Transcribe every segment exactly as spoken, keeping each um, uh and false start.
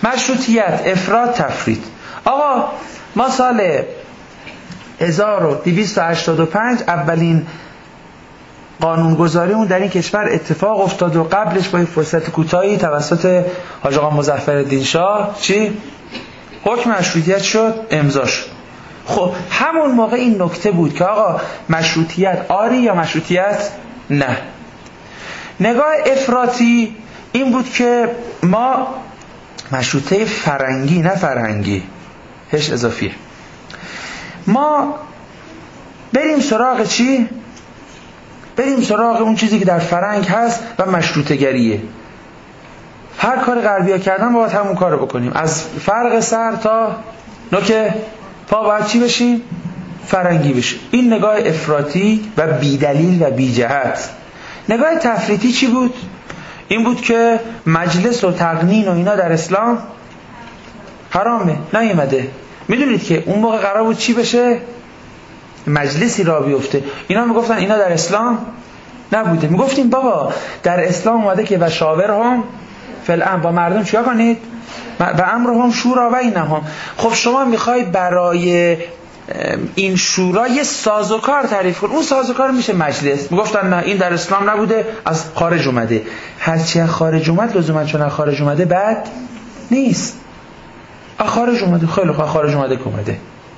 مشروطیت، افراط، تفرید. آقا ما سال هزار و دویست و هشتاد و پنج اولین قانونگذاریمون در این کشور اتفاق افتاد و قبلش با این فرصت کوتاهی توسط حاج آقا مظفرالدین شاه چی؟ حکم مشروطیت شد، امضا شد. خب همون موقع این نکته بود که آقا مشروطیت آری یا مشروطیت نه. نگاه افراطی این بود که ما مشروطه فرنگی، نه فرهنگی، هش اضافیه، ما بریم سراغ چی؟ بریم سراغ اون چیزی که در فرهنگ هست و مشروطه گریه. هر کار غربی‌ها کردن باید همون کارو بکنیم. از فرق سر تا نوک پا باید چی بشیم؟ فرنگی بشیم. این نگاه افراطی و بی‌دلیل و بی‌جهت. نگاه تفریطی چی بود؟ این بود که مجلس و تقنین و اینا در اسلام حرامه، نیومده. میدونید که اون موقع قرار بود چی بشه؟ مجلسی را بیفته. اینا میگفتن اینا در اسلام نبوده. میگفتیم بابا در اسلام اومده که و شاورهم فی الامر، با مردم چیا کنید؟ و امرهم شورا بینهم. خب شما میخوای برای این شورا یه سازوکار تعریف کن، اون سازوکار میشه مجلس. میگفتن نه این در اسلام نبوده، از خارج اومده. هرچی از خارج اومد لزوما چون از خارج اومده بد نیست. از خارج اومده خیلی خوب، خارج اومده که اومده.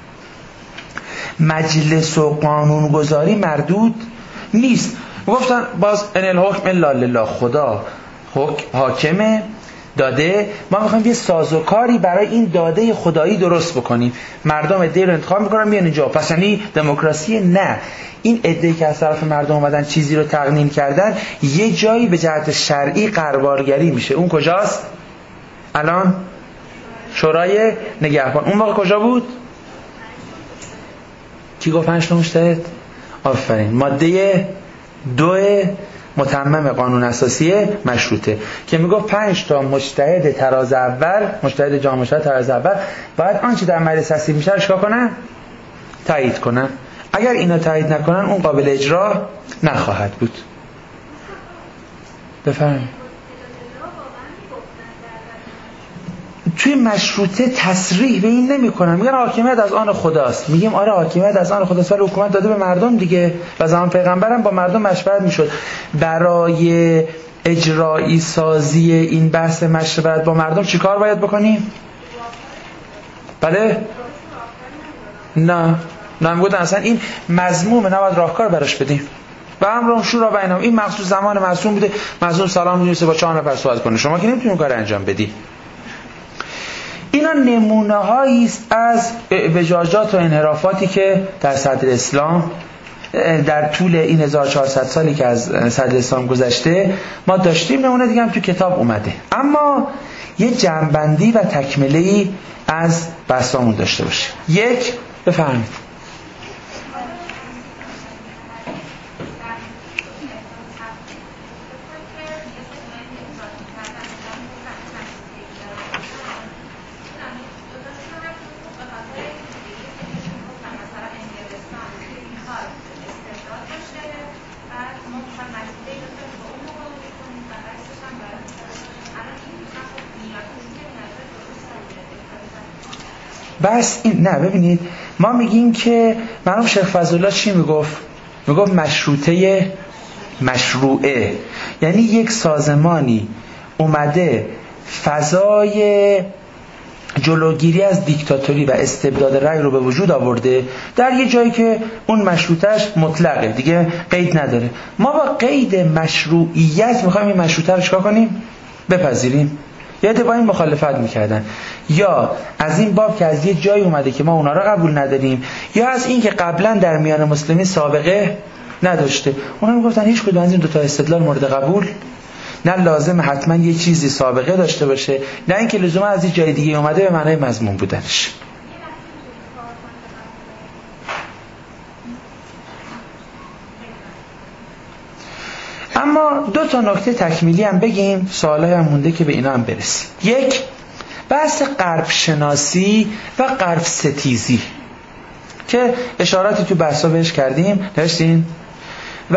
مجلس و قانونگذاری مردود نیست. میگفتن باز ان الحکم الا لله، خدا حاکمه، داده، ما میخوایم یه سازوکاری برای این داده خدایی درست بکنیم. مردم عده رو انتخاب میکنن میان اینجا. پس یعنی دموکراسی؟ نه. این عده که از طرف مردم اومدن چیزی رو تقنین کردن، یه جایی به جهت شرعی قربارگری میشه. اون کجاست؟ الان شورای نگهبان. اون موقع کجا بود؟ کی گفت پنج تا مجتهد؟ آفرین. ماده دو متمم قانون اساسی مشروطه که میگفت پنج تا مجتهد تراز اول، مجتهد جامعه مجتهد تراز اول باید آنچه در مجلس تصویب میشه چیکار کنن؟ تایید کنن. اگر اینا تایید نکنن اون قابل اجرا نخواهد بود. بفرمایید. توی مشروطه تصریح به این نمی کنن، میگن حاکمیت از آن خداست. میگیم آره حاکمیت از آن خداست، ولی حکومت داده به مردم دیگه. و زمان پیغمبرم با مردم مشورت میشد. برای اجرایی سازی این بحث مشورت با مردم چیکار باید بکنیم؟ بله؟ نه نه میگفتن اصلا این مذمومه، نباید راهکار براش بدیم. و امرهم شورا بینهم، این مخصوص زمان معصوم بوده. معصوم سلام می‌نویسه با چهار نفر صحبت کنه، شما که نمیتونید کار انجام بدی. اینا نمونه هایی است از اعوجاجات و انحرافاتی که در صدر اسلام در طول این هزار و چهارصد سالی که از صدر اسلام گذشته ما داشتیم. نمونه دیگه هم تو کتاب اومده. اما یه جنبندی و تکمله‌ای از بحثامون داشته باشه. یک، بفرمایید. بس این نه، ببینید ما میگیم که مرحوم شیخ فضلالله چی میگفت؟ میگفت مشروطه مشروعه، یعنی یک سازمانی اومده فضای جلوگیری از دیکتاتوری و استبداد رأی رو به وجود آورده در یه جایی که اون مشروطهش مطلقه دیگه، قید نداره. ما با قید مشروعیت میخوایم این مشروطه رو چیکار کنیم؟ بپذیریم. یا با این مخالفت میکردن، یا از این باب که از یه جایی اومده که ما اونا رو قبول نداریم، یا از این که قبلا در میان مسلمین سابقه نداشته. اونا میگفتن هیچ کدوم از این دو تا استدلال مورد قبول نه، لازم حتما یه چیزی سابقه داشته باشه، نه اینکه لزوما از یه جای دیگه اومده به معنای مضمون بودنش. اما دو تا نکته تکمیلی هم بگیم، سوالای هم مونده که به اینا هم برسیم. یک، بحث غرب شناسی و غرب ستیزی که اشاراتی تو بحثا بهش کردیم، داشتین و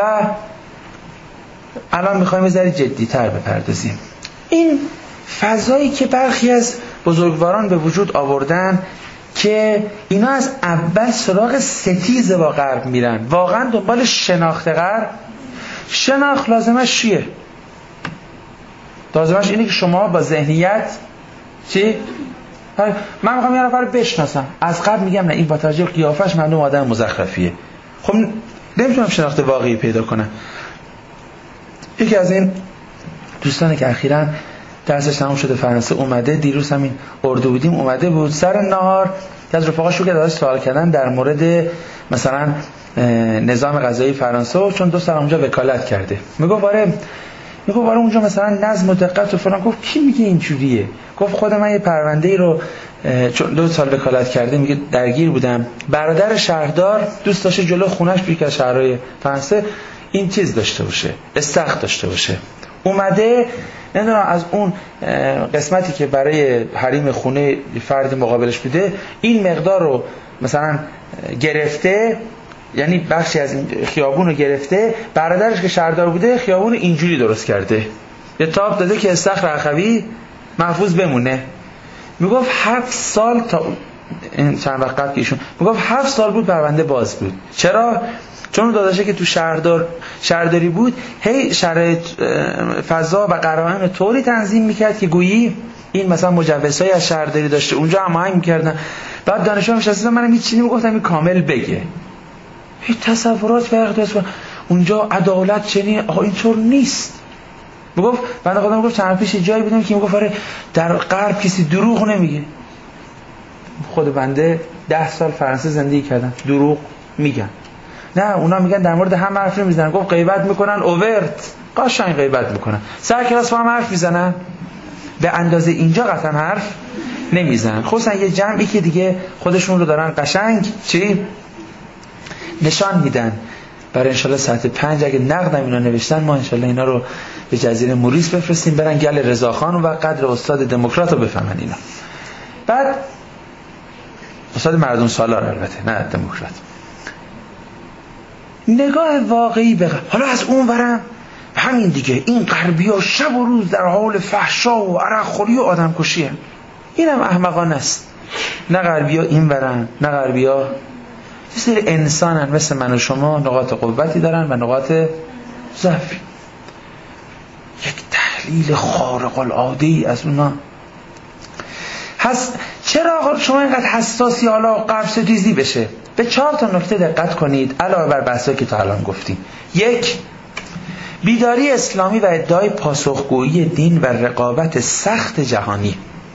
الان میخوایم یه ذره جدی‌تر بپردازیم. این فضایی که برخی از بزرگواران به وجود آوردن که اینا از اول سراغ ستیز با غرب میرن، واقعا دنبال شناخت غرب. شناخت لازمش چیه؟ لازمش اینه که شما با ذهنیت چی؟ من میخوام یه نفر رو بشناسم، از قبل میگم نه این با توجه به قیافش معلوم آدم مزخرفیه. خب نمیتونم شناخت واقعی پیدا کنم. یکی از این دوستانی که اخیراً درسش تموم شده فرانسه اومده، دیروز همین اردو بودیم اومده بود، سر نهار که از رفقاش رو که ازش سوال کردن در مورد مثلا نظام غذایی فرانسه و چون دو سال اونجا وکالت کرده، میگه واره میگه واره اونجا مثلا نظم و دقت و فلان. گفت کی میگه اینجوریه؟ گفت خود من یه پرونده‌ای رو چون دو سال وکالت کرده میگه درگیر بودم، برادر شهردار دوست داشته جلو خونش توی که شهرهای فرانسه این چیز داشته باشه، استخر داشته باشه. اومده نمیدونم از اون قسمتی که برای حریم خونه فردی مقابلش بوده این مقدار رو مثلا گرفته، یعنی بخشی از این خیابون رو گرفته، برادرش که شهردار بوده خیابون اینجوری درست کرده، یه تاب داده که استخر اخوی محفوظ بمونه. میگفت هفت سال تا این چند وقت قبل که ایشون میگفت هفت سال بود پرونده باز بود. چرا؟ چون داداشه که تو شهردار شهرداری بود هی شرایط فضا و قوانین طوری تنظیم میکرد که گویی این مثلا مجوزهای از شهرداری داشته، اونجا هماهنگ میکردن. بعد دانشجو نشستم منم هیچ چیزی میگفتم این کامل بگه، هیچ تصورات و اقداس اونجا عدالت چنین آها اینطور نیست. میگفت بنده خدا میگفت چند پیش جایی بودم که میگفت آره در غرب کسی دروغ نمیگه. خود بنده ده سال فرانسه زندگی کردم، دروغ میگن؟ نه اونا میگن در مورد هم حرف نمیزنن. گفت غیبت میکنن اوورت، قشنگ غیبت میکنن، سر کلاس با هم حرف میزنن، به اندازه اینجا قطعا حرف نمیزنن. خصوصا یه جمعی که دیگه خودشون رو دارن قشنگ چی نشان میدن. برای انشالله ساعت پنج اگه نقدم اینا نوشتن ما انشالله اینا رو به جزیره موریس بفرستیم برن گل رضاخان و قدر استاد دموکرات رو بفهمن اینا. بعد استاد مردم سالار البته نه دموکرات. نگاه واقعی به حالا از اون ورم همین دیگه این غربی‌ها شب و روز در حال فحشا و عرق‌خوری و آدمکشی هم. اینم احمقانه است. نه غربی‌ها این ورن نه غربی‌ها یه سری انسانن مثل من و شما، نقاط قوتی دارن و نقاط ضعفی. یک تحلیل خارق العاده‌ای از اونا هست. چرا آقا شما اینقدر حساسی حالا غرب ستیزی بشه؟ به چهار تا نکته دقت کنید علاوه بر بحثایی که تا الان گفتیم. یک، بیداری اسلامی و ادعای پاسخگویی دین و رقابت سخت جهانی.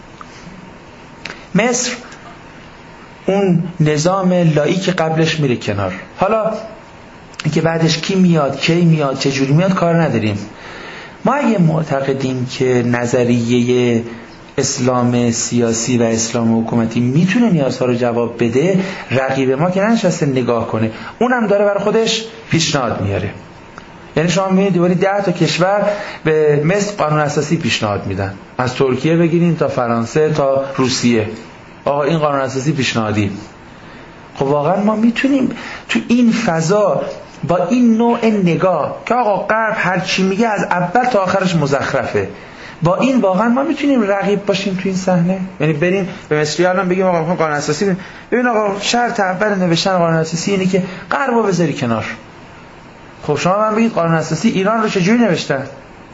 مصر اون نظام لاییک قبلش میره کنار، حالا که بعدش کی میاد کی میاد چه جوری میاد کار نداریم. ما اگه معتقدیم که نظریه اسلام سیاسی و اسلام حکومتی میتونه نیازها رو جواب بده، رقیب ما که ننشسته نگاه کنه، اونم داره برای خودش پیشنهاد میاره. یعنی شما میبینید دیوانی ده تا کشور به مصر قانون اساسی پیشنهاد میدن، از ترکیه بگیرین تا فرانسه تا روسیه، آقا این قانون اساسی پیشنهادی. خب واقعا ما میتونیم تو این فضا با این نوع نگاه که آقا غرب هر چی میگه از اول تا آخرش مزخرفه، با این واقعا ما میتونیم رقیب باشیم تو این صحنه؟ یعنی بریم به مصری الان بگیم آقا میخوام قانون اساسی، ببین آقا شرط اول نوشتن قانون اساسی اینه که غربو بذاری کنار. خب شما من بگید قانون اساسی ایران رو چجوری نوشتن؟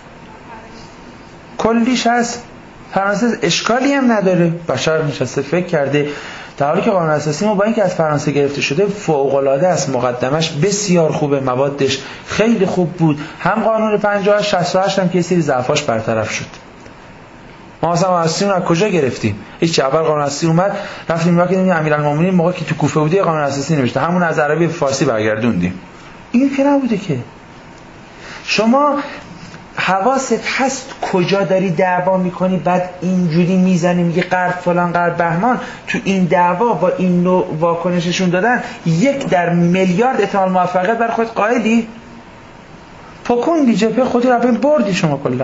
کلیش هست، فرانسه اشکالی هم نداره، بشر نشسته فکر کرده، در حالی که قانون اساسی ما با اینکه از فرانسه گرفته شده فوق العاده است، مقدمش بسیار خوبه، موادش خیلی خوب بود، هم قانون پنجاه شصت و هشت هم که سری ضعفاش برطرف شد. ما اصلا قانون اساسی رو از کجا گرفتیم؟ هیچ، اول قانون اساسی اومد رفتیم ما که دیدیم امیرالمومنین موقعی که تو کوفه بوده قانون اساسی نوشته، همون از عربی به فارسی برگردوندیم. این که نبوده که. شما حواست هست کجا داری دعوا میکنی بعد اینجوری میزنی میگه غرب فلان غرب بهمان، تو این دعوا با این نوع واکنششون دادن یک در میلیارد احتمال موفقیت بر خود قائلی؟ پکوندی جبهه خودی رو بردی شما کلا.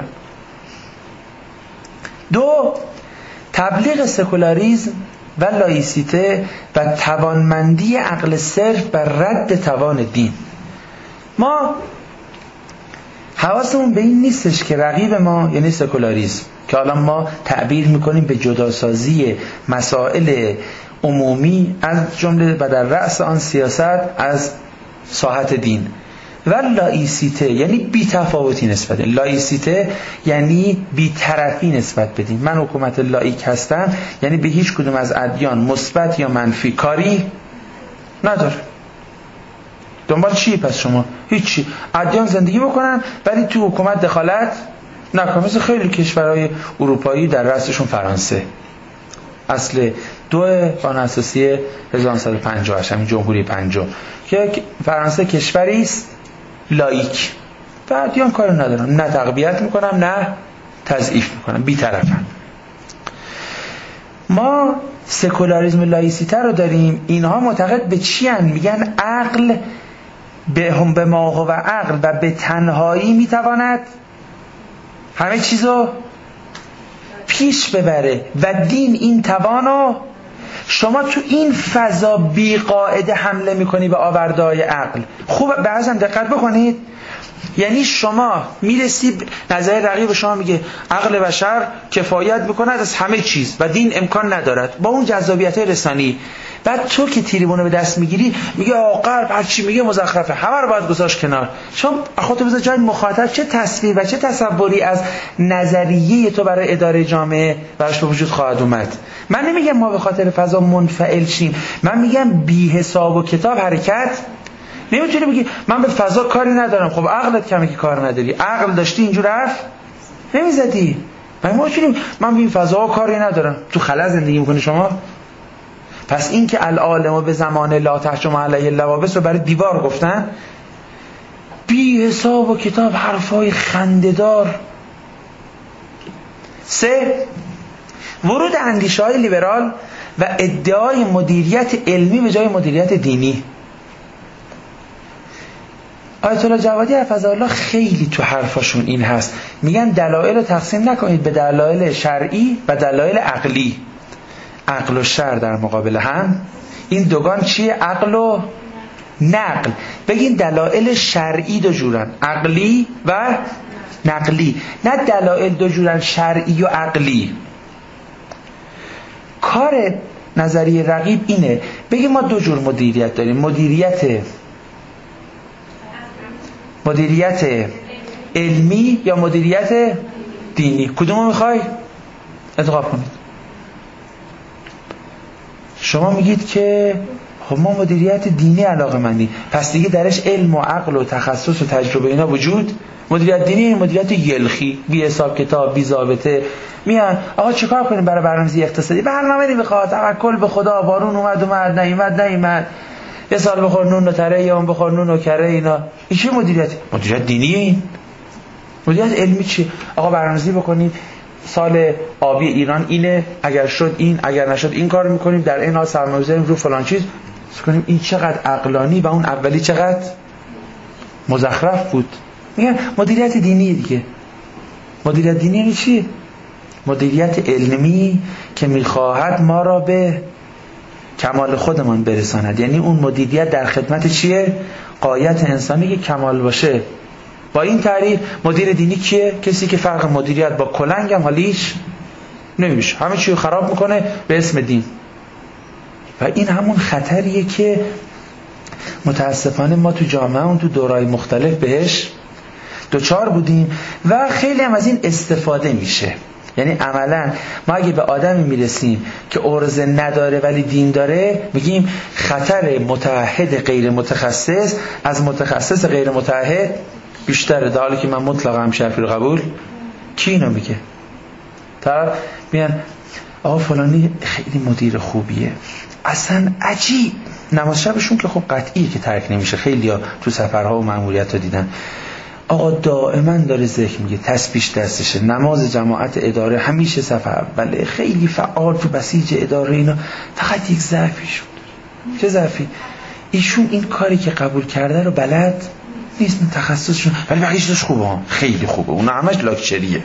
دو، تبلیغ سکولاریسم و لایسیته و توانمندی عقل صرف بر رد توان دین. ما حواسمون به این نیستش که رقیب ما یعنی سکولاریسم، که حالا ما تعبیر میکنیم به جداسازی مسائل عمومی از جمله و در رأس آن سیاست از ساحت دین، و لایسیته یعنی بی تفاوتی نسبت دین. لایسیته یعنی بی طرفی نسبت بدین. من حکومت لایک هستم یعنی به هیچ کدوم از ادیان مثبت یا منفی کاری نداره. دنبال چی پس شما؟ هیچی. ادیان زندگی بکنن ولی تو حکومت دخالت نکنن. مثل خیلی کشورهای اروپایی در رأسشون فرانسه. اصل دو قانون اساسی هزار و نهصد و پنجاه و هشت همین جمهوری پنجم که فرانسه کشوری است لایک و ادیان کار ندارن، نه تقویت میکنن نه تضعیف میکنن، بی‌طرفن. ما سکولاریسم لایسیته رو داریم. اینها معتقد به چی هن؟ میگن عقل به هم به ما و عقل و به تنهایی میتواند همه چیزو پیش ببره و دین این توانو. شما تو این فضا بی قاعده حمله میکنی به آورده‌های عقل. خوب بعضا دقت بکنید، یعنی شما میرسی نظر رقیب شما میگه عقل بشر کفایت میکند از همه چیز و دین امکان ندارد با اون جذابیت رسانی. بعد تو که تیریبونو به دست میگیری میگه آقا غرب هر چی میگه مزخرفه، همه رو باید گذاشت کنار. شما خودت بذار جای مخاطب چه تصویر و چه تصوری از نظریه تو برای اداره جامعه براش به وجود خواهد اومد. من نمیگم ما به خاطر فضا منفعل شیم، من میگم بی حساب و کتاب حرکت نمیتونی بگی من به فضا کاری ندارم. خب عقلت کمه که کار نداری. عقل داشتی اینجور حرف نمیزدی. من ما چونیم من به این فضا کاری ندارم. تو خلا زندگی میکنی شما. پس این که العالم به زمان لا تحجم علیه اللوابس رو برای دیوار گفتن، بی حساب و کتاب حرفای خنده‌دار. سه، ورود اندیشه‌های لیبرال و ادعای مدیریت علمی به جای مدیریت دینی. آیت الله جوادی حفظه الله خیلی تو حرفاشون این هست، میگن دلایل رو تقسیم نکنید به دلایل شرعی و دلایل عقلی. عقل و شرع در مقابل هم، این دوگان چیه؟ عقل و نقل. بگین دلایل شرعی دو جورن، عقلی و نقلی، نه دلایل دو جورن شرعی و عقلی. کار نظریه رقیب اینه بگیم ما دو جور مدیریت داریم، مدیریت مدیریت علمی یا مدیریت دینی. کدومو میخوای انتخاب کنید؟ شما میگید که خب ما مدیریت دینی علاقه‌مندیم، پس دیگه درش علم و عقل و تخصص و تجربه اینا وجود. مدیریت دینی مدیریت یلخی، بی حساب کتاب، بی ضابطه. میان آقا چیکار کنیم برای برنامه‌ریزی اقتصادی؟ برنامه نمیخواد، توکل به خدا، بارون اومد اومد نیومد نیومد، یه سال بخور نون و تره یا اون بخور نون و کره. اینا این چه مدیریت؟ مدیریت دینی. این مدیریت علمی چی؟ آقا برنامه‌ریزی بکنیم، سال آبی ایران اینه، اگر شد این، اگر نشد این کار میکنیم، در این حال سرمایه‌گذاری رو فلان چیز کنیم. این چقدر عقلانی و اون اولی چقدر مزخرف بود. میگن مدیریت دینی دیگه. مدیریت دینی یعنی چی؟ مدیریت علمی که میخواهد ما را به کمال خودمان برساند. یعنی اون مدیریت در خدمت چیه؟ غایت انسانی که کمال باشه. با این تعریف مدیر دینی کیه؟ کسی که فرق مدیریت با کلنگ هم حالیش نمیشه، همه چی رو خراب میکنه به اسم دین. و این همون خطریه که متاسفانه ما تو جامعه اون تو دورهای مختلف بهش دوچار بودیم و خیلی هم از این استفاده میشه. یعنی عملا ما اگه به آدمی میرسیم که عرضه نداره ولی دین داره، میگیم خطر متعهد غیر متخصص از متخصص غیر متعهد بیشتره، در حالی که من مطلقا هم شرفی رو قبول. کی اینو میگه؟ طرف میگن آقا فلانی خیلی مدیر خوبیه، اصلا عجیب. نماز شبشون که خب قطعیه که ترک نمیشه، خیلی ها تو سفرها و مأموریت ها دیدن. آقا دائما داره ذکر میگه، تسبیح دستشه، نماز جماعت اداره همیشه صف اوله، خیلی فعال تو بسیج اداره. اینا فقط یک ضعفی شد. چه ضعفی؟ ایشون این کاری که قبول کرده رو بلد نیست، تخصصشون، ولی بقیه‌اش داشت خوبه، خیلی خوبه، اون همش لاکچریه.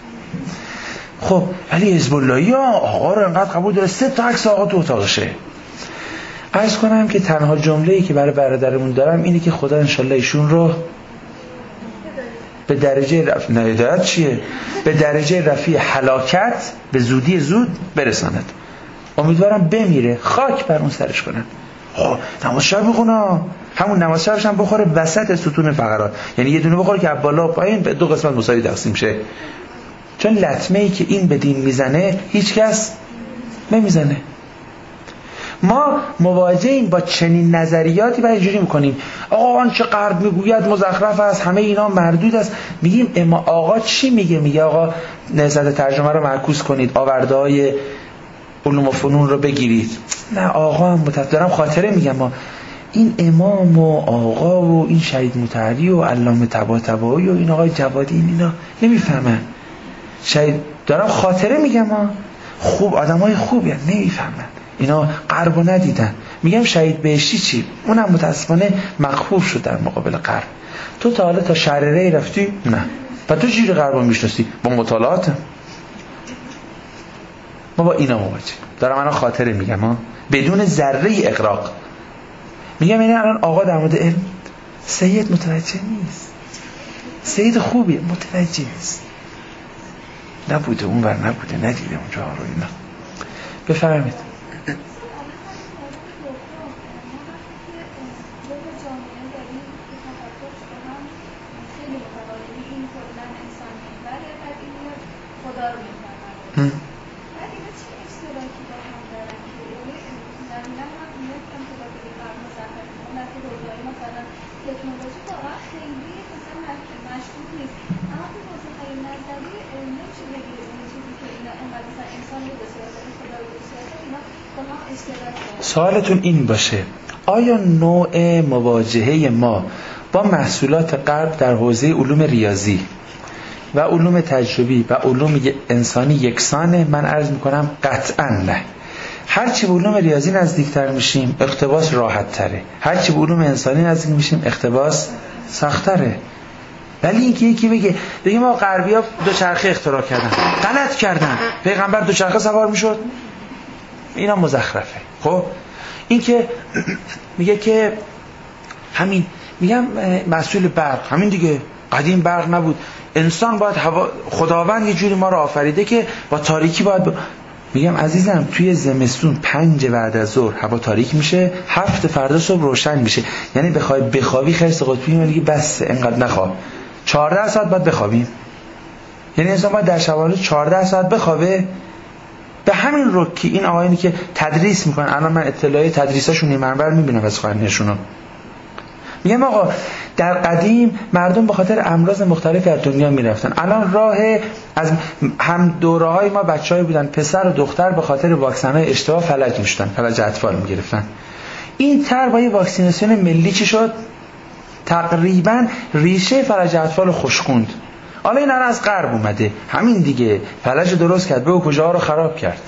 خب ولی حزب اللهی آقا رو انقدر قبول داره، سه تا عکس آقا تو اتاقشه. عرض کنم که تنها جمله‌ای که برای برادرمون دارم اینه که خدا انشالله ایشون رو به درجه رفیع، نه هدایت چیه؟ به درجه رفیع هلاکت به زودی زود برساند. امیدوارم بمیره، خاک بر اون سرش کنن. خب نماز شب بخونه، همون نماز شبش هم بخوره وسط ستون فقرات، یعنی یه دونه بخوره که بالا پایین به دو قسمت مساوی تقسیم شه. چون لطمه ای که این به دین میزنه هیچ کس نمیزنه. ما مواجهیم با چنین نظریاتی و اینجوری میکنیم آقا آن چه غرب میگوید مزخرف است، همه اینا مردود است. میگیم اما آقا چی میگه؟ میگه آقا نهضت ترجمه رو معکوس کنید، آورده های علوم و فنون رو بگیرید. نه آقا هم متفق دارم خاطره میگم، ما این امام و آقا و این شهید مطهری و علامه طباطبایی و این آقای جوادی اینا نمیفهمن. شهید دارم خاطره میگم، ما خوب آدمای خوبی هستن نمیفهمن، اینا غرب رو ندیدن. میگم شهید بهشتی چی؟ اونم متاسفانه مغفور شد در مقابل غرب. تو تا حالا تا شهر ری رفتی؟ نه. و تو چجوری غرب رو میشناسی؟ با مطالعات. ما با اینا مواجه دارم الان خاطره میگم ها، بدون ذره اغراق. میگم یعنی الان آقا در مورد علم سید متوجه نیست، سید خوبیه متوجه نیست، نبوده اونور، نبوده ندیده اونجا رو. اینا بفرمید. سوالتون این باشه آیا نوع مواجهه ما با محصولات غرب در حوزه علوم ریاضی و علوم تجربی و علوم انسانی یکسانه؟ من عرض میکنم قطعا نه. هرچی به علوم ریاضی نزدیکتر میشیم اقتباس راحت تره، هرچی به علوم انسانی نزدیک میشیم اقتباس سخت تره. ولی اینکه یکی بگه بگه ما غربی‌ها دوچرخه اختراع کردن، غلط کردن، پیغمبر دوچرخه سوار میشد، اینا مزخرفه. خب این که میگه که همین میگم مسئول برق، همین دیگه قدیم برق نبود، انسان باید هوا، خداوند یه جوری ما رو آفریده که با تاریکی باید ب... میگم عزیزم توی زمستون پنج بعد از ظهر هوا تاریک میشه، هفت فردا صبح روشن میشه. یعنی بخوای بخوابی خرس قطبی میگه بس انقدر نخواب، چهارده ساعت باید بخوابیم. یعنی انسان باید در شبانه چهارده ساعت بخوابه. به همین رو که این آقایونی که تدریس میکنن، الان من اطلاعی تدریساشون این منبر میبینم از خوانینشون، میگم آقا در قدیم مردم به خاطر امراض مختلف از دنیا میرفتن، الان راه از هم دوره‌های ما بچه‌ای بودن پسر و دختر به خاطر واکسن‌های اشتباه فلج میشدن، فلج اطفال میگرفتن. این تر با یه واکسیناسیون ملی چی شد؟ تقریبا ریشه فلج اطفال خوشخوند. حالا این از غرب اومده، همین دیگه فلج درست کرد، به کجاها رو خراب کرد.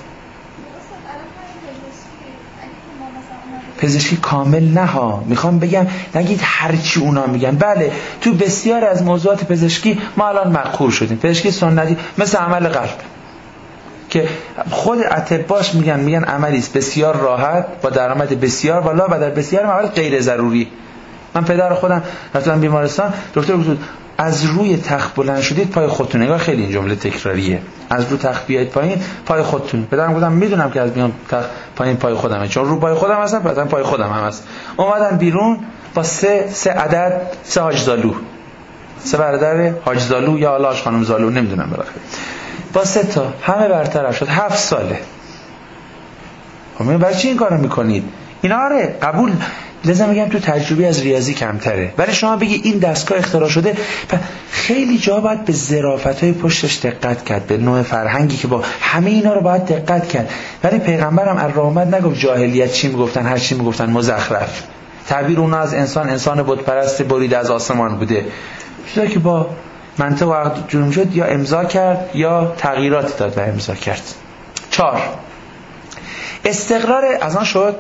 پزشکی کامل نه ها، میخوام بگم نگید هرچی اونا میگن. بله تو بسیار از موضوعات پزشکی ما الان مقهور شدیم. پزشکی سنتی مثل عمل قلب که خود اطباءش میگن میگن عملی است بسیار راحت با درآمد بسیار بالا و در بسیار موارد غیر ضروری. من پدر خودم رفتم بیمارستان، دکتر گفت از روی تخت بلند شدید پای خودتون. نگاه خیلی این جمله تکراریه، از رو تخت بیاید پایین پای خودتون. پدرم گفتم میدونم که از بیام تخت پایین پای خودمه، چون رو پای خودم هستم، بعدن پای خودم هم هست. اومدن بیرون با سه سه عدد سه حاج زالو، سه برادر حاج زالو یا حاج خانم زالو نمیدونم بالاخره، با سه تا همه برطرف شد. هفت ساله. خب من برای چی این کارو میکنید؟ اینا آره قبول، لازم میگم تو تجربه از ریاضی کمتره، ولی شما بگی این دستگاه اختراع شده، خیلی جا باید به ظرافت‌های پشتش دقت کرد، به نوع فرهنگی که با همه اینا رو باید دقت کرد. ولی پیغمبرم الرحمت نگفت جاهلیت چی میگفتن، هر چی میگفتن مزخرف. تعبیر اون از انسان انسان بت پرست بریده از آسمان بوده، چیزی که با منطق و عقل جور شد یا امضا کرد یا تغییرات داد و امضا کرد. چهار استقرار از آن شد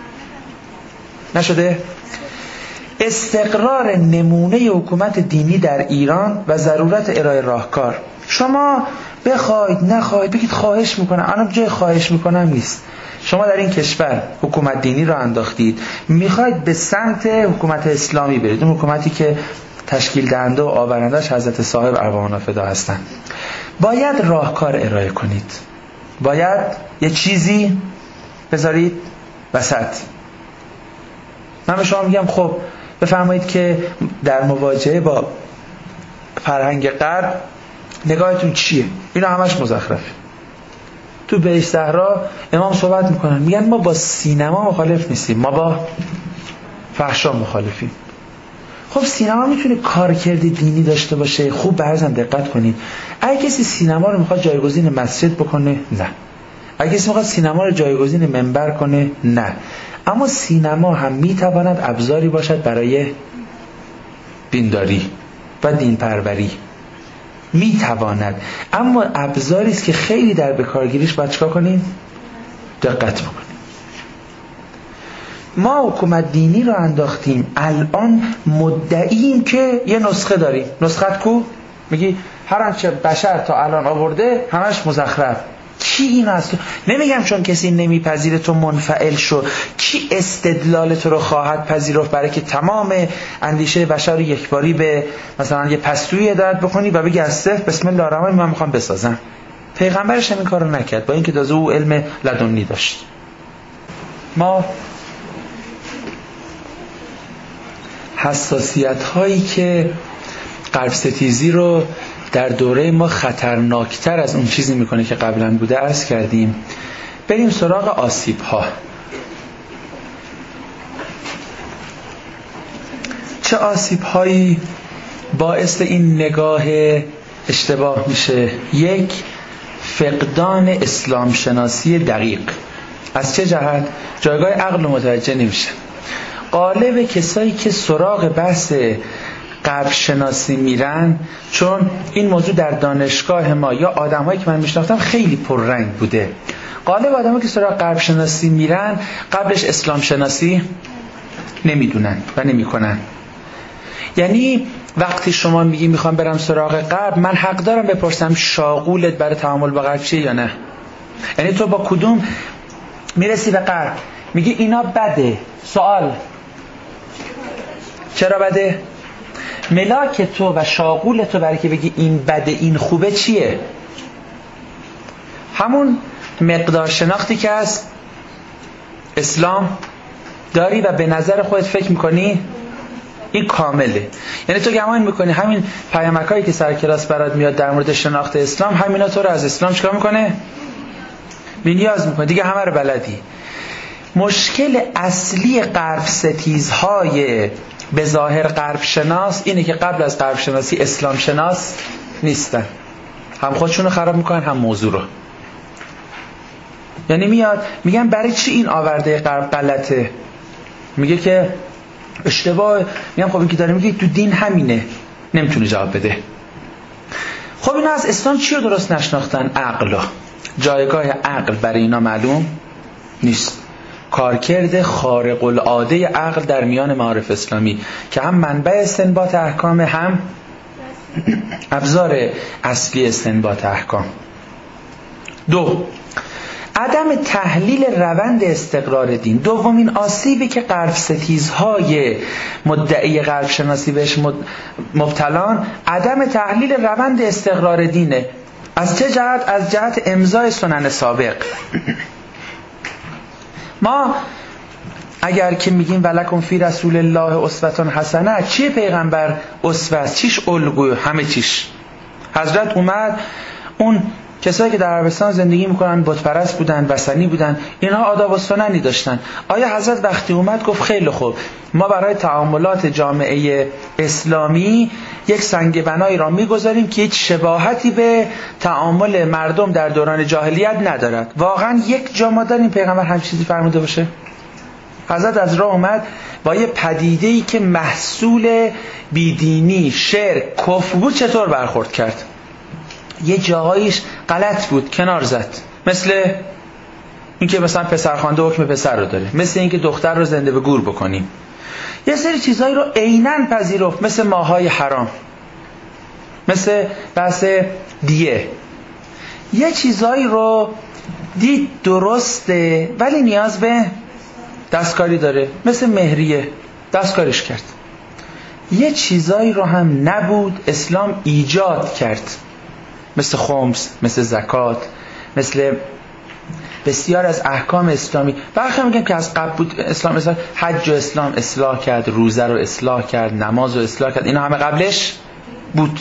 نشده؟ استقرار نمونه حکومت دینی در ایران و ضرورت ارائه راهکار. شما بخواید نخواید بگید خواهش میکنم، الان جای خواهش میکنم نیست. شما در این کشور حکومت دینی را انداختید، میخواید به سمت حکومت اسلامی برید، اون حکومتی که تشکیل دهنده و آورنده‌اش حضرت صاحب ارواحنا فدا هستند. باید راهکار ارائه کنید، باید یه چیزی بذارید وسط. من به شما میگم خب بفرمایید که در مواجهه با فرهنگ غرب نگاهتون چیه؟ اینا همش مزخرفه. تو بهشت صحرا امام صحبت میکنن، میگن ما با سینما مخالف نیستیم، ما با فحشا مخالفیم. خب سینما میتونه کارکرد دینی داشته باشه، خوب برزن دقت کنید. اگه کسی سینما رو میخواد جایگزین مسجد بکنه، نه. اگه کسی میخواد سینما رو جایگزین منبر کنه، نه. اما سینما هم میتواند ابزاری باشد برای دینداری و دین پروری، میتواند، اما ابزاری است که خیلی در بکارگیریش باید چیکار کنیم؟ دقت بکنیم. ما حکومت دینی رو انداختیم، الان مدعیم که یه نسخه داریم. نسخت کو؟ میگی هر آنچه بشر تا الان آورده همش مزخرف. کی این است؟ نمیگم چون کسی نمیپذیره تو منفعل شو. کی استدلال تو رو خواهد پذیرفت برای که تمام اندیشه بشر رو یکباری به مثلا یه پستویی هدایت بکنی و بگی از صفر بسم الله الرحمن من میخوام بسازم؟ پیغمبرش هم این کارو نکرد، با اینکه تازه او علم لدنی داشت. ما حساسیت هایی که غرب ستیزی رو در دوره ما خطرناکتر از اون چیزی میکنه که قبلا بوده عرض کردیم. بریم سراغ آسیب ها. چه آسیب هایی باعث این نگاه اشتباه میشه؟ یک، فقدان اسلام شناسی دقیق. از چه جهت؟ جایگاه عقل متوجه نمیشه. غالب کسایی که سراغ بحث غرب شناسی میرن، چون این موضوع در دانشگاه ما یا آدمایی که من میشناختم خیلی پررنگ بوده، غالب آدمایی که سراغ غرب شناسی میرن قبلش اسلام شناسی نمیدونن و نمیکنن. یعنی وقتی شما میگی میخوام برم سراغ غرب، من حق دارم بپرسم شاغولت برای تعامل با غرب چیه یا نه؟ یعنی تو با کدوم میرسی به غرب؟ میگی اینا بده. سوال چرا بده؟ ملاک تو و شاغول تو برای که بگی این بده این خوبه چیه؟ همون مقدار شناختی که از اسلام داری و به نظر خودت فکر میکنی این کامله. یعنی تو گمان میکنی همین پیامکایی که سر کلاس برات میاد در مورد شناخت اسلام، همینا تو رو از اسلام چیکار میکنه؟ بی‌نیاز میکنه، دیگه همه رو بلدی. مشکل اصلی غرب ستیزهای به ظاهر غرب شناس اینه که قبل از غرب شناسی اسلام شناس نیستن، هم خودشونو خراب میکنن هم موضوع رو. یعنی میاد میگن برای چی این آورده غرب غلطه؟ میگه که اشتباه. میگم خب این که داره میگه تو دین همینه، نمیتونه جواب بده. خب اینا از اسلام چی رو درست نشناختن؟ عقل. جایگاه عقل برای اینا معلوم نیست. کارکرد خارق العاده عقل در میان معارف اسلامی که هم منبع استنباط احکام، هم ابزار اصلی استنباط احکام. دو، عدم تحلیل روند استقرار دین. دومین آسیبی که غرب ستیزهای مدعی غرب شناسی بهش مبتلان، عدم تحلیل روند استقرار دینه. از چه جهت؟ از جهت امضای سنن سابق. ما اگر که میگیم ولکم فی رسول الله اسوه حسنه، چیه پیغمبر اسوه است؟ چیش الگو؟ همه چیش. حضرت اومد، اون کسایی که در عربستان زندگی میکنن بت پرست بودن، وثنی بودن، اینها آداب و سننی داشتن. آیا حضرت وقتی اومد گفت خیلی خوب ما برای تعاملات جامعه اسلامی یک سنگ بنایی را میگذاریم که هیچ شباهتی به تعامل مردم در دوران جاهلیت ندارد؟ واقعا یک جا ما داریم پیغمبر هم چیزی فرموده باشه؟ حضرت از راه اومد با یه پدیده‌ای که محصول بیدینی، شرک، کفر بود چطور برخورد کرد؟ یه جاهایش غلط بود، کنار زد. مثل این که مثلا پسرخوانده حکم پسر رو داره، مثل این که دختر رو زنده به گور بکنیم. یه سری چیزایی رو عیناً پذیرفت، مثل ماهای حرام، مثل بحث دیه. یه چیزایی رو دید درسته ولی نیاز به دستکاری داره، مثل مهریه، دستکارش کرد. یه چیزایی رو هم نبود اسلام ایجاد کرد، مثل خمس، مثل زکات، مثل بسیار از احکام اسلامی. برخی میگن که از قبل بود اسلام، مثلا حج و اسلام اصلاح کرد، روزه رو اصلاح کرد، نماز رو اصلاح کرد، اینا همه قبلش بود.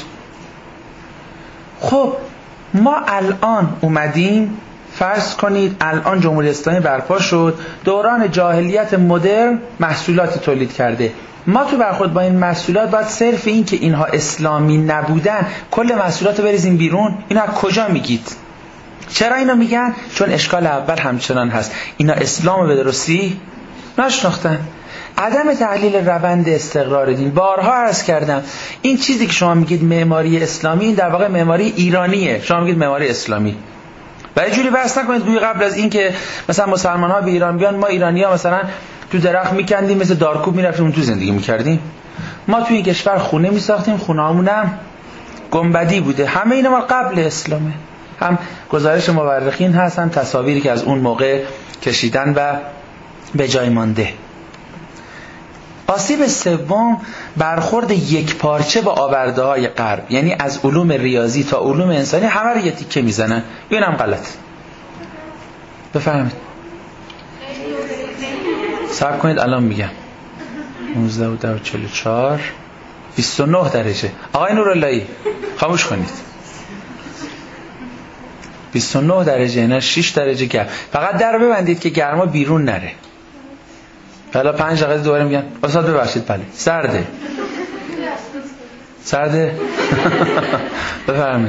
خب ما الان اومدیم، فرض کنید الان جمهوری اسلامی برپا شد، دوران جاهلیت مدرن محصولات تولید کرده. ما تو برخورد با این محصولات باید صرف این که اینها اسلامی نبودن کل محصولات رو بریزیم بیرون. اینا از کجا میگید؟ چرا اینا میگن؟ چون اشکال اول همچنان هست، اینا اسلام به درستی نشناختن. عدم تحلیل روند استقرار دین. بارها عرض کردم این چیزی که شما میگید معماری اسلامی، این در واقع معماری ایرانیه. شما میگید معماری اسلامی. و یه جوری بحث نکنید گویا قبل از این که مثلا مسلمان ها به ایران بیان ما ایرانی ها مثلا تو درخت میکندیم، مثل دارکوب میرفتیم اون تو زندگی میکردیم. ما توی این کشور خونه میساختیم، خونه هامونم گنبدی بوده. همه اینا ما قبل اسلامه. هم گزارش مورخین هست، هم تصاویری که از اون موقع کشیدن و به جای مانده. آسیب سوم برخورد یک پارچه با آورده های غرب، یعنی از علوم ریاضی تا علوم انسانی همه رو یه تیکه میزنن. این هم غلط. بفهمید. صبر کنید الان میگم. نوزده و ده و چهل و چهار بیست و نه درجه. آقای نوراللهی خاموش کنید. بیست و نه درجه، اینا شش درجه گرم. فقط در رو ببندید که گرما بیرون نره. حالا پنج دقیقه دوباره میگن استاد ببخشید بله سرده. سرده. بفرمایید.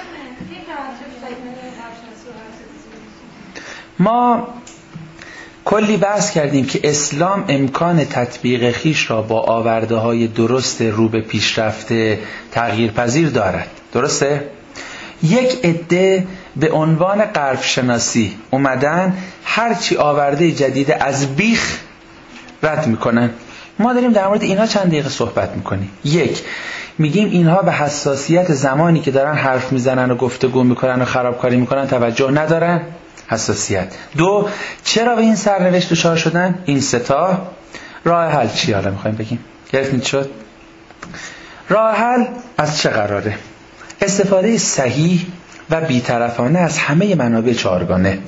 ما کلی بحث کردیم که اسلام امکان تطبیق خیش را با آورده های درست رو به پیشرفت تغییر پذیر دارد. درسته؟ یک عده به عنوان غرب شناسی اومدن هرچی آورده جدیده از بیخ رد میکنن. ما داریم در مورد اینها چند دقیقه صحبت میکنیم. یک، میگیم اینها به حساسیت زمانی که دارن حرف میزنن و گفتگو میکنن و خرابکاری میکنن توجه ندارن. حساسیت. دو، چرا به این سرنوشت دچار شدن؟ این سه تا. راه حل چی حالا میخوایم بگیم؟ گرفتید شد؟ راه حل از چه قراره؟ استفاده صحیح و بی‌طرفانه از همه منابع چهارگانه.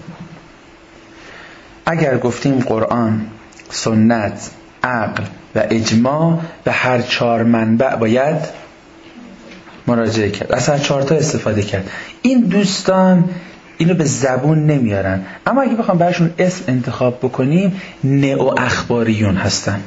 اگر گفتیم قرآن، سنت، عقل و اجماع، به هر چهار منبع باید مراجعه کرد، از هر چهار تا استفاده کرد. این دوستان اینو به زبون نمیارن، اما اگه بخوام براشون اسم انتخاب بکنیم نئو اخباریون هستن.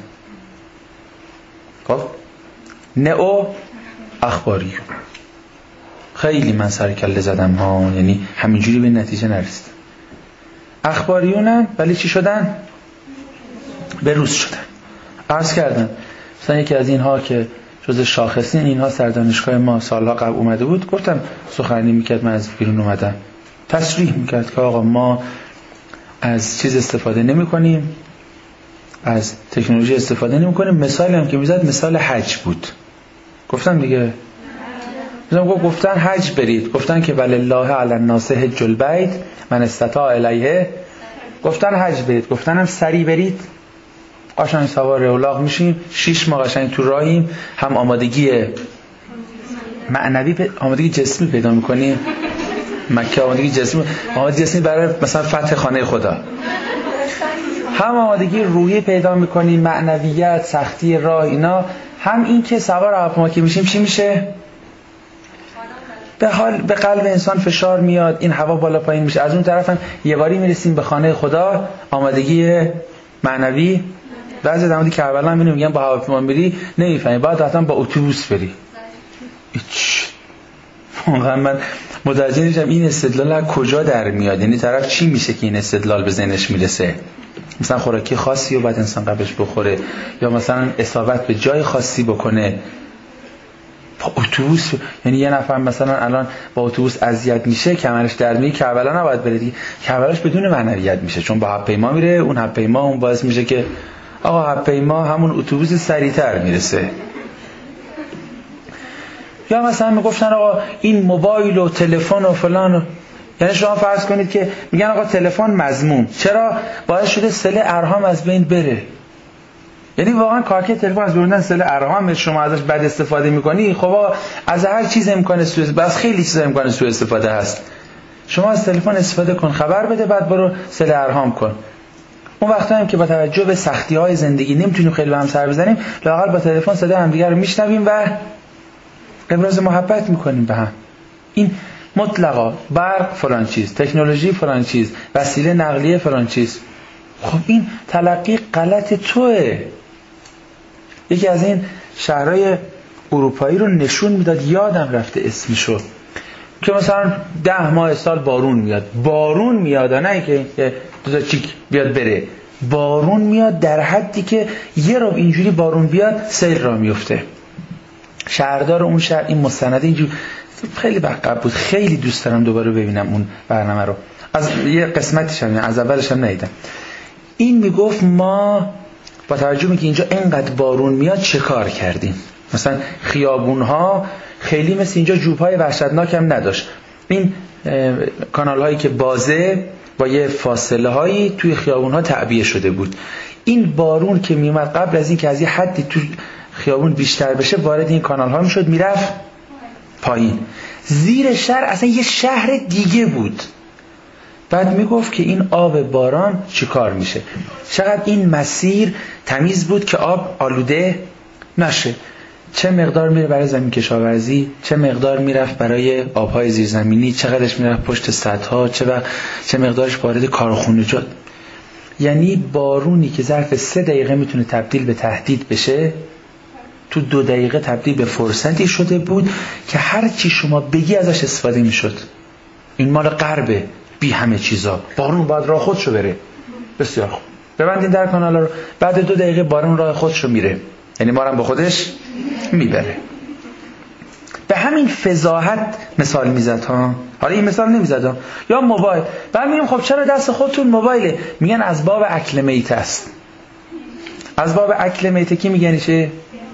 خب نئو اخباریون. خیلی من سر کله زدم ها، یعنی همینجوری به نتیجه نرسیدم. اخباریونن ولی چی شدن؟ به روز شدن. عرض کردم مثلا یکی از اینها که جز شاخصین اینها سردانشگاه ما سالها قبل اومده بود، گفتم سخنرانی میکرد، من از بیرون اومدم تصریح میکرد که آقا ما از چیز استفاده نمی کنیم، از تکنولوژی استفاده نمی کنیم. مثالی هم که میزد مثال حج بود. گفتم دیگه مثلا گفتن حج برید، گفتن که ولله علی الناس حج البیت من استطاع الیه، گفتن حج برید، گفتن هم سری برید. قشنگ سوار اولاغ میشیم، شش ماه قشنگ تو راهیم، هم آمادگی معنوی پ... آمادگی جسمی پیدا میکنیم. مکه آمادگی جسمی، آمادگی جسمی برای مثلا فتح خانه خدا، هم آمادگی روحی پیدا میکنیم، معنویت، سختی راه، اینا. هم این که سوار هواپیما که میشیم چی میشه؟ به حال به قلب انسان فشار میاد، این هوا بالا پایین میشه. از اون طرف هم یه باری میرسیم به خانه خدا، آمادگی معنوی. بعضی در مورد کربلا میبینیم میگن با هواپیما میری نمیفهمی، باید حتما با اتوبوس بری. هیچ واقعا من متوجه نمیشم این استدلال از کجا در میاد. یعنی طرف چی میشه که این استدلال به ذهنش میرسه؟ مثلا خوراکی خاصی رو باید انسان قبلش بخوره، یا مثلا اصابت به جای خاصی بکنه. با اتوبوس، یعنی یه نفر مثلا الان با اتوبوس اذیت میشه، کمرش درد میگیره، کربلا نباید بره دیگه. کربلاش بدون معنویت میشه، چون با هواپیما میره، اون هواپیما اون باعث میشه که آقا هواپیما همون اتوبوس سریعتر میرسه. یا مثلا میگفتن آقا این موبایل و تلفن و فلان و... یعنی شما فرض کنید که میگن آقا تلفن مذموم، چرا؟ باعث شده صله ارحام از بین بره. یعنی واقعا کارکرد تلفن از بردن سل ارقام شما ازش بد استفاده میکنی، خب از هر چیز امکان سوء استفاده، بس خیلی چیزا امکان سوء استفاده هست. شما از تلفن استفاده کن، خبر بده، بعد برو سل ارهام کن. اون وقتا هم که با توجه به سختی‌های زندگی نمیتونیم خیلی به هم سر بزنیم، لااقل با تلفن صدای همدیگه رو میشنویم و ابراز محبت میکنیم به هم. این مطلقا برق فلان چیز، تکنولوژی فلان چیز، وسیله نقلیه فلان چیز. خب این تلقی غلط توئه. یکی از این شهرهای اروپایی رو نشون میداد، یادم رفته اسمشو، که مثلا ده ماه سال بارون میاد، بارون میاد، نه که دو تا چیک بیاد بره، بارون میاد در حدی که یه رو اینجوری بارون بیاد سیل را میفته. شهردار اون شهر این مستند اینجوری خیلی بقب بود، خیلی دوست دارم دوباره ببینم اون برنامه رو، از یه قسمتیش هم از اولش هم ندیدم. این میگفت ما با توجه به که اینجا اینقدر بارون میاد چه کار کردیم. مثلا خیابون‌ها خیلی مثل اینجا جوب‌های وحشتناک هم نداشت. این کانال‌هایی که بازه با یه فاصله هایی توی خیابون‌ها تعبیه شده بود. این بارون که میومد قبل از این که از یه حدی تو خیابون بیشتر بشه وارد این کانال‌ها میشد، میرفت پایین. زیر شهر اصلا یه شهر دیگه بود. بعد میگفت که این آب باران چیکار میشه، چقدر این مسیر تمیز بود که آب آلوده نشه، چه مقدار میره برای زمین کشاورزی، چه مقدار میرفت برای آبهای زیرزمینی، چقدرش میرفت پشت سدها، چه وقت چه مقدارش وارد کارخونه شد. یعنی بارونی که ظرف سه دقیقه میتونه تبدیل به تهدید بشه، تو دو دقیقه تبدیل به فرصتی شده بود که هر چی شما بگی ازش استفاده میشد. این مال غربه، بی همه چیزا، بارون باید راه خودشو بره. بسیار خوب، ببندین در کانالا رو، بعد دو دقیقه بارون راه خودشو میره، یعنی ما رو به خودش میبره. به همین فضاحت مثال میزد ها. حالا این مثال نمیزد ها. یا موبایل، بعد میگم خب چرا دست خودتون موبایله؟ میگن از باب اکل میت است. از باب اکل میت کی میگن چه؟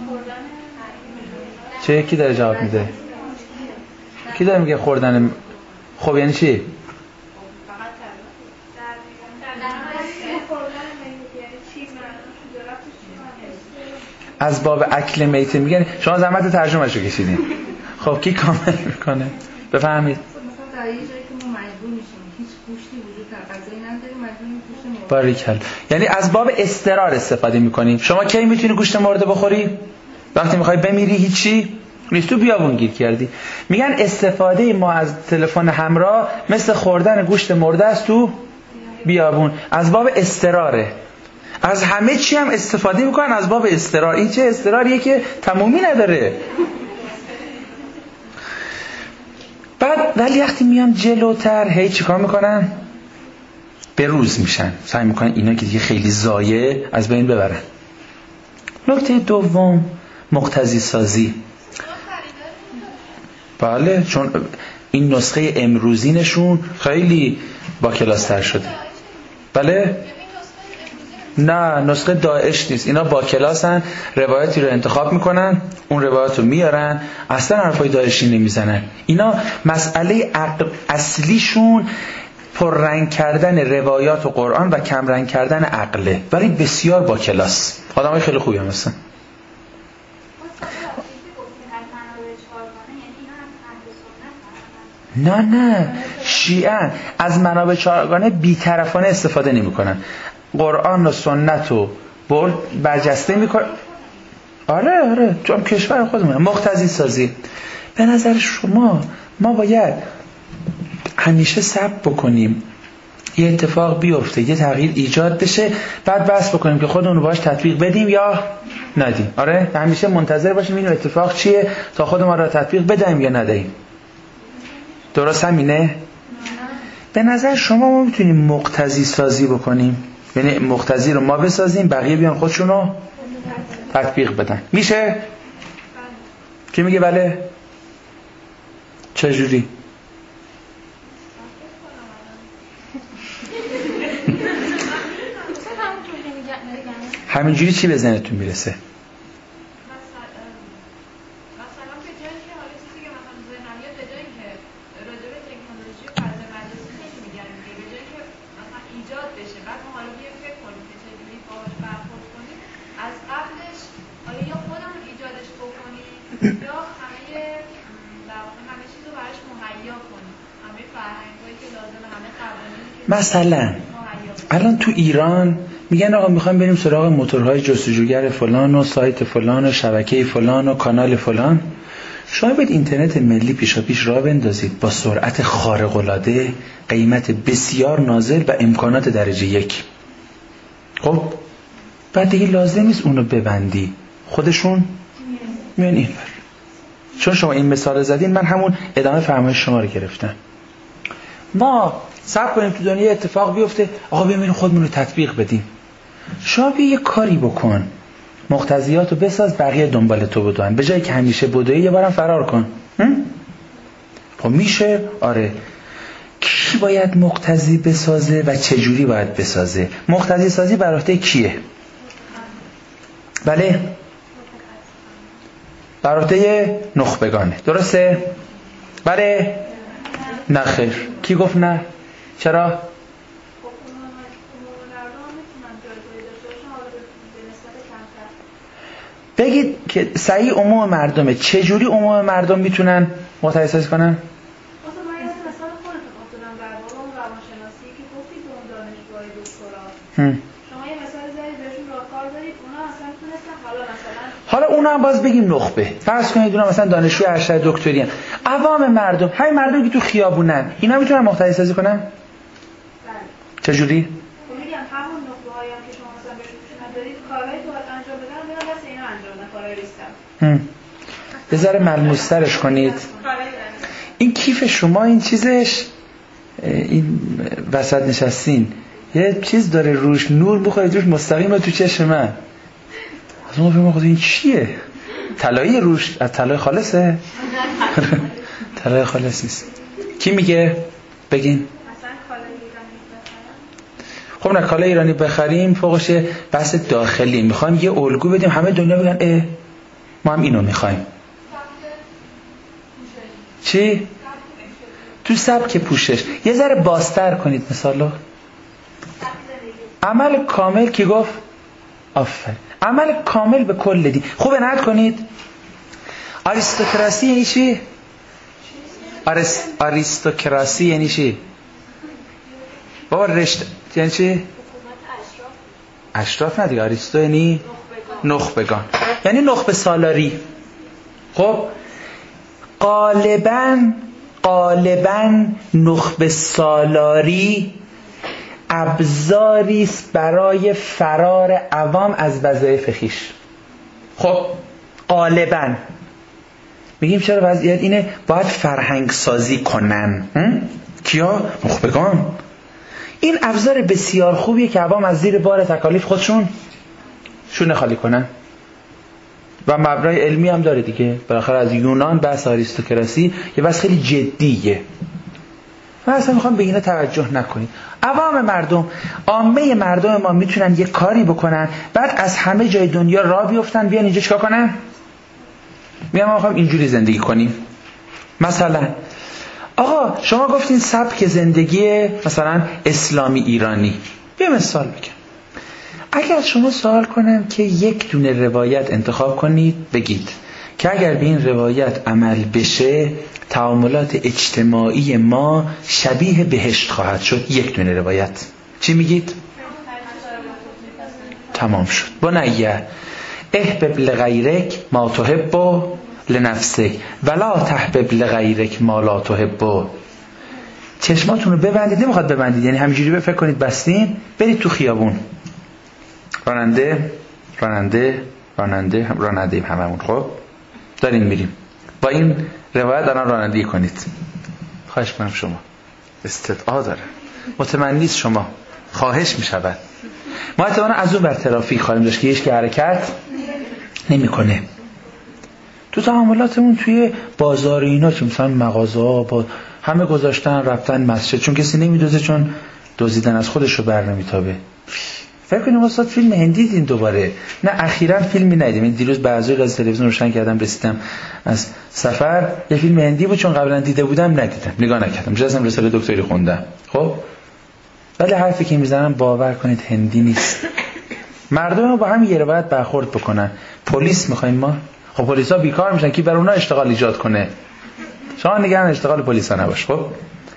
چه کی داره جواب میده؟ کی داره میگه خوردن؟ خب یعنی چی؟ از باب اکل میت میگن. شما زحمت ترجمه‌اش رو کشیدین. خب کی کامل میکنه؟ بفهمید. مثلا در یه جایی که ما مجبور میشیم هیچ گوشتی وجود نداره، غذایی نداریم، مجبوریم گوشت مرده. باریکلا. یعنی از باب اضطرار استفاده میکنیم. شما کی میتونی گوشت مرده بخوری؟ وقتی میخوای بمیری هیچی نیست، تو بیابون گیر کردی. میگن استفاده ما از تلفن همراه مثل خوردن گوشت مرده است تو بیابون، از باب اضطراره. از همه چی هم استفاده میکنن از باب اضطرار. این چه اضطراریه که تمومی نداره. بعد ولی وقتی میان جلوتر هی چیکار میکنن؟ به روز میشن، سعی میکنن اینا که دیگه خیلی ضایع از بین ببرن. نکته دوم، مقتضی سازی. بله، چون این نسخه امروزینشون خیلی با کلاستر شده. بله؟ نه، نسخه داعش نیست. اینا با کلاسن، روایتی رو انتخاب میکنن، اون روایت رو میارن، اصلا حرفای داعشی نمیزنن. اینا مسئله عقل اصلیشون پررنگ کردن روایات و قرآن و کم رنگ کردن عقله، ولی بسیار با کلاس. آدمای خیلی خوبی هم هستن. نه نه، شیعه از منابع چهارگانه بی‌طرفانه استفاده نمی‌کنن. قرآن و سنت رو برجسته میکنن. آره آره، چون کشور خودمونه. مقتضی سازی. به نظر شما ما باید همیشه صبر بکنیم یه اتفاق بیفته، یه تغییر ایجاد بشه، بعد بس بکنیم که خودمون رو باش تطبیق بدیم یا ندیم؟ آره، همیشه منتظر باشیم این اتفاق چیه تا خودمون رو تطبیق بدیم یا ندیم. درست همینه؟ به نظر شما ما میتونیم مقتضی سازی بکنیم؟ یعنی مقتضی رو ما بسازیم، بقیه بیان خودشون رو تطبیق بدن. میشه؟ کی میگه بله؟ چجوری؟ همینجوری چی به ذهنتون میرسه؟ مثلا الان تو ایران میگن آقا میخوایم بریم سراغ موتورهای جستجوگر فلان و سایت فلان و شبکه فلان و کانال فلان. شما باید اینترنت ملی پیشا پیش راه بندازید با سرعت خارق العاده، قیمت بسیار نازل و امکانات درجه یک. خب بعد دیگه لازم نیست اونو ببندی، خودشون میان این بر. چون شما این مثال زدین من همون ادامه فرمایش شما رو گرفتم. ما صبر کنیم تو دنیا اتفاق بیفته، آقا بیایم خودمون رو تطبیق بدیم. شما بیا یه کاری بکن، مقتضیاتو بساز، بقیه دنبال تو بدون، به جایی که همیشه بدوی یه بارم فرار کن. خب میشه؟ آره. کی باید مقتضی بسازه و چه جوری باید بسازه؟ مقتضی سازی بر عهده کیه؟ بله بر عهده نخبگانه، درسته؟ بله نه خیر. کی گفت نه؟ چرا؟ بگید که صحیح عموم مردمه. چه جوری عموم مردم میتونن مقتضی سازی کنن؟ مثلا من یه مثال خودتون خودتونم در واقع اون روانشناسی که گفتید به اون دانشگاه دکترا شما یه مثال زدید بهشون راهکار دارید، اونا اصلا تونستن حالا مثلا حالا اونا هم باز بگیم نخبه. فرض کنید اونا مثلا دانشجوی ارشد دکتری ان. عوام مردم، همین مردم که تو خیابونن، اینا میتونن مقتضی سازی کنن؟ بله. چه جوری؟ میگم همون نخبه‌هایی هم که شما مثلا بهشون پیشنهاد دارید کارهایی که باید انجام بدن میرن دست اینا انجام بدن، کارهای ریسم. یه ذره ملموس‌ترش کنید. این کیف شما این چیزش این وسط نشستین یه چیز داره روش نور بخوره روش مستقیم تو چشم من. از اون فکر خود این چیه؟ طلایی روش از طلای خالصه؟ طلای خالص نیست. کی میگه؟ بگین. خب نه کالای ایرانی بخریم فوقش بحث داخلی، میخوایم یه الگو بدیم همه دنیا بگن اه ما هم اینو میخوایم. چی؟ تو سبک پوشش یه ذره بازتر کنید مثالو. عمل کامل کی گفت؟ آفر. عمل کامل به کل دین. خوب عنایت کنید. آریستوکراسی یعنی چی؟ آریس... آریستوکراسی یعنی چی؟ بابا رشت یعنی چی؟ اشراف نه دیگه. آریستو یعنی نخبگان، یعنی نخبه سالاری. خب غالباً غالباً نخبه سالاری ابزاری است برای فرار عوام از وظایف خویش. خب غالباً میگیم چرا وضعیت اینه؟ باید فرهنگ سازی کنن. کیا؟ نخبگان. این ابزار بسیار خوبیه که عوام از زیر بار تکالیف خودشون شونه خالی کنن و مبنای علمی هم داره دیگه. بالاخره از یونان بحث آریستوکراسی یه بحث خیلی جدیه. من اصلا میخوام به اینا توجه نکنید. عوام مردم، عامه مردم ما میتونن یه کاری بکنن بعد از همه جای دنیا راه بیفتن بیان اینجا چیکار کنن؟ میگم ما میخوام اینجوری زندگی کنیم. مثلا آقا شما گفتین سبک زندگی مثلا اسلامی ایرانی. یه مثال بگم. اگر شما سوال کنم که یک دونه روایت انتخاب کنید بگید که اگر به این روایت عمل بشه تعاملات اجتماعی ما شبیه بهشت خواهد شد، یک دونه روایت، چی میگید؟ تمام شد. بنیه احبب لغیرک ما تحب لنفسک ولا تحبب لغیرک ما لا تحب. چشماتون رو ببندید. نمیخواد ببندید، یعنی همینجوری فکر کنید بستین، برید تو خیابون، راننده راننده راننده راننده هممون خب دارین میریم، با این روایت الان رانندگی کنید. خواهش می‌کنم شما استطاعت داره، متمنی شما، خواهش می‌شود. ما احتمالاً از اون بر ترافیک خواهیم داشت که هیچ که حرکت نمی‌کنه. تو تعاملاتمون توی بازار اینا که مثلا مغازه‌ها با همه گذاشتن رفتن مسجد، چون کسی نمی‌دوزه، چون دزدیدن از خودش رو بر نمی‌تابه. فکر کنیم استاد فیلم هندی دیدین دوباره؟ نه اخیراً فیلمی ندیدم. این دیروز بعضی از تلویزیون روشن کردم رسیدم از سفر، یه فیلم هندی بود، چون قبلا دیده بودم ندیدم، نگاه نکردم، جزم رساله دکتری خوندم. خب ولی حرفی که میزنم باور کنید هندی نیست. مردم ما با هم یه روایت برخورد بکنن. پلیس میخوایم ما؟ خب پلیسا بیکار میشن، کی بر اونها اشتغال ایجاد کنه؟ شما نگران اشتغال پلیسا نباش. خب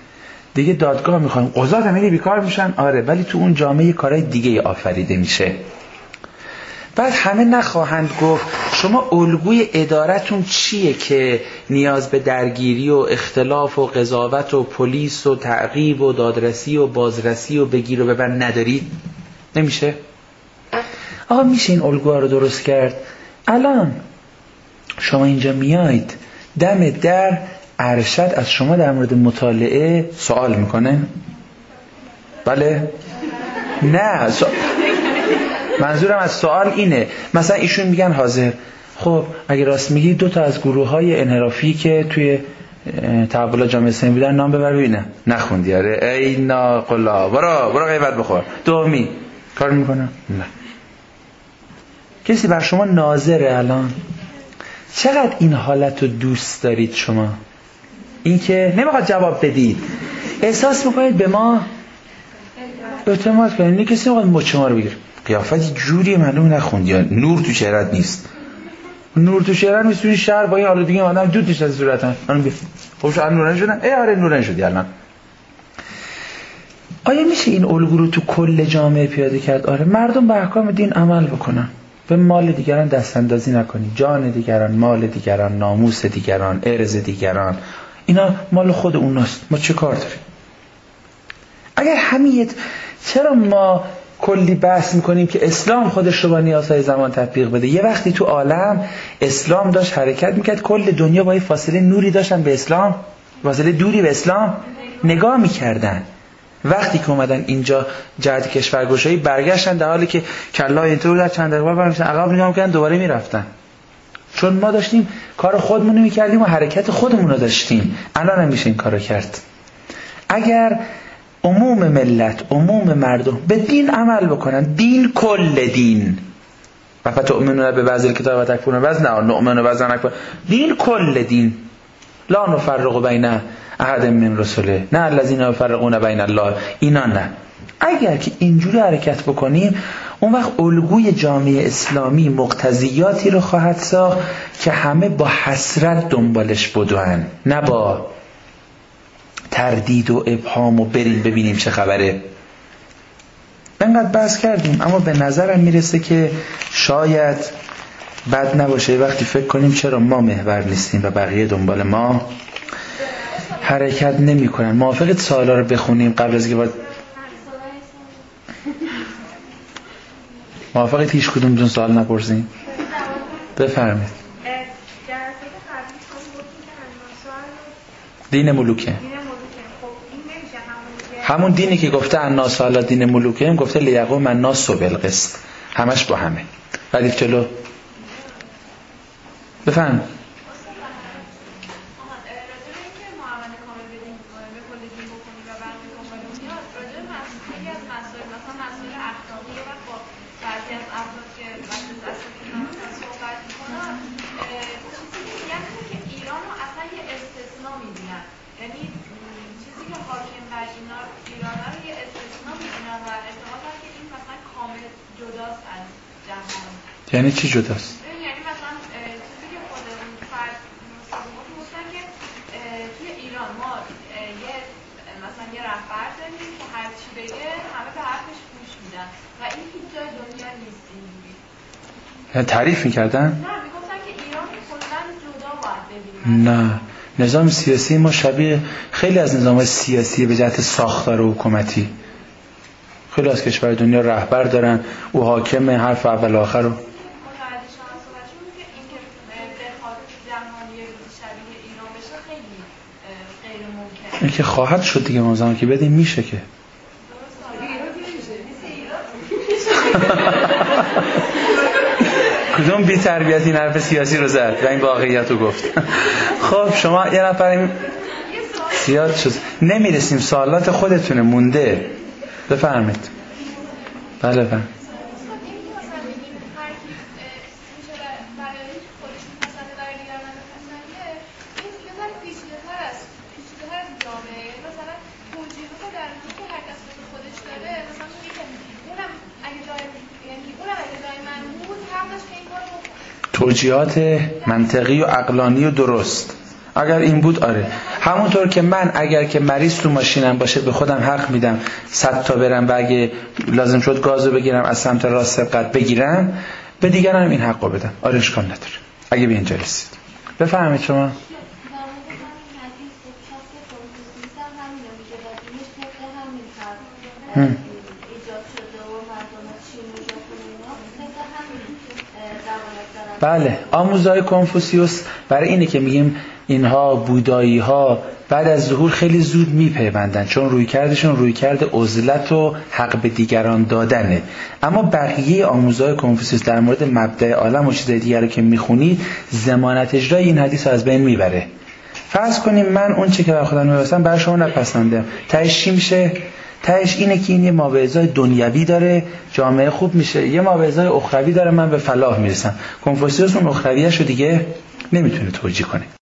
دیگه دادگاه میخوایم، قضات هم بیکار میشن. آره، ولی تو اون جامعه کارهای دیگه آفریده میشه. بعد همه نخواهند گفت شما الگوی ادارتون چیه که نیاز به درگیری و اختلاف و قضاوت و پلیس و تعقیب و دادرسی و بازرسی و بگیر و ببند ندارید؟ نمیشه؟ آقا میشه این الگوها رو درست کرد. الان شما اینجا میایید دم در، ارشد از شما در مورد مطالعه سوال میکنه؟ بله؟ نه سو... منظورم از سوال اینه، مثلا ایشون میگن حاضر، خب اگه راست میگی دو تا از گروه های انحرافی که توی تحولات جامعه اسلامی بودن نام ببر ببینم. نخوندی؟ آره. ای ناقلا، برو برو غیبت بخور. دومی کار میکنم؟ نه. کسی بر شما ناظره الان؟ چقدر این حالت رو دوست دارید شما؟ این که نمیخواد جواب بدید، احساس میکنید به ما اعتماد کنید. نه کسی نمیخواد مچ ما رو بگیر. قیافت جوری معلوم نخوندی، نور تو چهرت نیست. نور تو چهرت نیست. توی شهر با این حالا دیگه آدم دود نیست از صورتن. منم بگم خب شما نورانی شدن؟ ای آره نورانی شدی الان. آیا میشه این الگو رو تو کل جامعه پیاده کرد؟ آره، مردم به احکام دین عمل بکنن، به مال دیگران دست اندازی نکنی. جان دیگران، مال دیگران، ناموس دیگران، عرض دیگران، اینا مال خود اوناست. ما چه کار داریم؟ اگر همیت، چرا ما کلی بحث میکنیم که اسلام خودش رو با نیازهای زمان تطبیق بده؟ یه وقتی تو عالم اسلام داشت حرکت میکرد، کل دنیا با یه فاصله نوری داشتن به اسلام، فاصله دوری به اسلام نگاه میکردن. وقتی که اومدن اینجا جهت کشورگشایی برگشتن، در حالی که کلا اینطور در چند دقیقه برمیشتن عقب نگاه میکردن دوباره میرفتن، چون ما داشتیم کار خودمون رو میکردیم و حرکت خودمون رو داشتیم. الان هم میشه این کار رو کرد. اگر عموم ملت، عموم مردم به دین عمل بکنن، دین کل دین، و فتؤمنون به بعض الکتاب و تکفرون بعض، نه نؤمن و بعض نکفر، دین کل دین، لا نفرق بین احد من رسله، نه الذین یفرقون بین الله، اینا نه. اگر که اینجوری حرکت بکنیم، اون وقت الگوی جامعه اسلامی مقتضیاتی رو خواهد ساخت که همه با حسرت دنبالش بدون، نه با تردید و ابهام و بریم ببینیم چه خبره. اینقدر بحث کردیم، اما به نظرم میرسه که شاید بد نباشه وقتی فکر کنیم چرا ما محور نیستیم و بقیه دنبال ما حرکت نمی کنن. موافقت سوالا رو بخونیم قبل از که باید موافقت هیچ کدومتون سوال نپرسیم؟ بفرمایید. دین ملوکه، همون دینی که گفته الناس علی دین ملوکهم، گفته لیقوم الناس بالقسط، همش با همه. ردیف جلو بفهم. یعنی چی جداست؟ یعنی مثلا چیزی که خود اون فرد مصاحبه گفتن که توی ایران ما یه مثلا یه رهبر داریم که هر چی بگه همه به حرفش گوش میدن و این هیچ جای دنیا نیست اینجوری. یعنی تعریف میکردن؟ نه، میگفتن که ایران کلاً جدا باید ببینیم. نه، نظام سیاسی ما شبیه خیلی از نظام‌های سیاسی به جهت ساختار و حکومتی. خیلی از کشور دنیا رهبر دارن، او حاکم، حرف اول آخر رو. این که خواهد شد دیگه، ما زمان که بدیم میشه که کدوم بی تربیتی این حرف سیاسی رو زد و این واقعیت رو گفت. خب شما یه نفریم زیاد شد نمیرسیم، سوالات خودتونه مونده. بفرمید. بله بله. توجیهات منطقی و عقلانی و درست اگر این بود آره. همونطور که من اگر که مریض تو ماشینم باشه به خودم حق میدم صد تا برم و اگه لازم شد گازو بگیرم از سمت راست سبقت بگیرم، به دیگران این حقو بدم. آره اشکال نداره اگه به اینجا رسید. بفهمید شما. هم. بله، آموزهای کنفوسیوس برای اینه که میگیم اینها بودایی ها بعد از ظهور خیلی زود میپیوندن، چون روی کردشون روی کرده عزلت و حق به دیگران دادنه. اما بقیه آموزهای کنفوسیوس در مورد مبدأ عالم و چیزای دیگر رو که میخونید ضمانت اجرای این حدیث رو از بین میبره. فرض کنیم من اون چی که بر خودم می‌رسم بر شما نپسندم، تهش چی میشه؟ تهش اینه که این یه ماوعظه‌ای دنیوی داره، جامعه خوب میشه، یه ماوعظه‌ای اخروی داره، من به فلاح میرسم. کنفوسیوس اون اخرویه‌شو دیگه نمیتونه توجیه کنه.